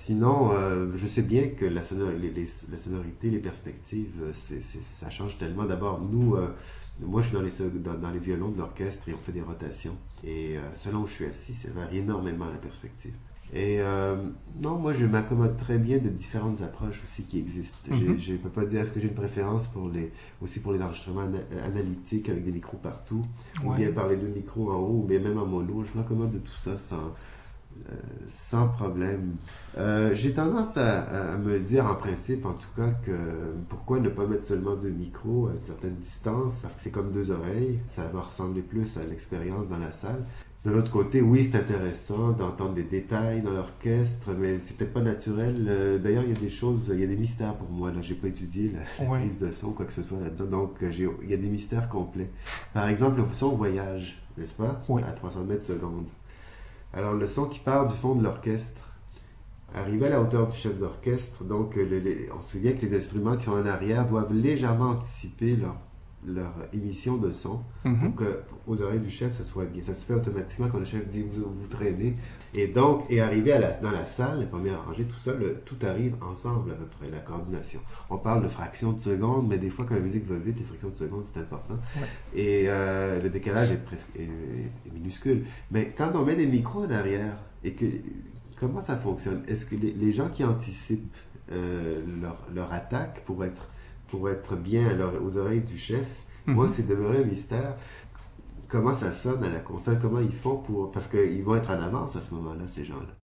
Sinon, je sais bien que la sonorité, les perspectives, ça change tellement. D'abord, moi je suis dans les violons de l'orchestre et on fait des rotations. Et selon où je suis assis, ça varie énormément la perspective. Et non, moi je m'accommode très bien de différentes approches aussi qui existent. Mhm. Je ne peux pas dire est-ce que j'ai une préférence aussi pour les enregistrements analytiques avec des micros partout, ou bien Ouais. par les deux micros en haut, ou bien même en mono. Je m'accommode de tout ça sans problème. J'ai tendance à me dire en principe, en tout cas, que pourquoi ne pas mettre seulement deux micros à une certaine distance, parce que c'est comme deux oreilles, ça va ressembler plus à l'expérience dans la salle. De l'autre côté, oui, c'est intéressant d'entendre des détails dans l'orchestre, mais c'est peut-être pas naturel. D'ailleurs, il y a des choses, il y a des mystères pour moi. Là, j'ai pas étudié la Ouais. prise de son, quoi que ce soit là-dedans, donc il y a des mystères complets. Par exemple, le son voyage, n'est-ce pas, Ouais. à 300 mètres secondes. Alors, le son qui part du fond de l'orchestre, arrivé à la hauteur du chef d'orchestre, donc on se souvient que les instruments qui sont en arrière doivent légèrement anticiper leur émission de son pour Mhm. que aux oreilles du chef ça soit bien. Ça se fait automatiquement quand le chef dit vous traînez. Et donc, arrivé dans la salle, la première rangée, tout ça, tout arrive ensemble à peu près, la coordination. On parle de fractions de secondes, mais des fois quand la musique va vite, les fractions de secondes c'est important. Ouais. Et le décalage est minuscule. Mais quand on met des micros en arrière, comment ça fonctionne? Est-ce que les gens qui anticipent leur attaque pour être bien aux oreilles du chef, moi Mhm. c'est demeuré un mystère. Comment ça sonne à la console? Comment ils font pour... Parce qu'ils vont être en avance à ce moment-là, ces gens-là.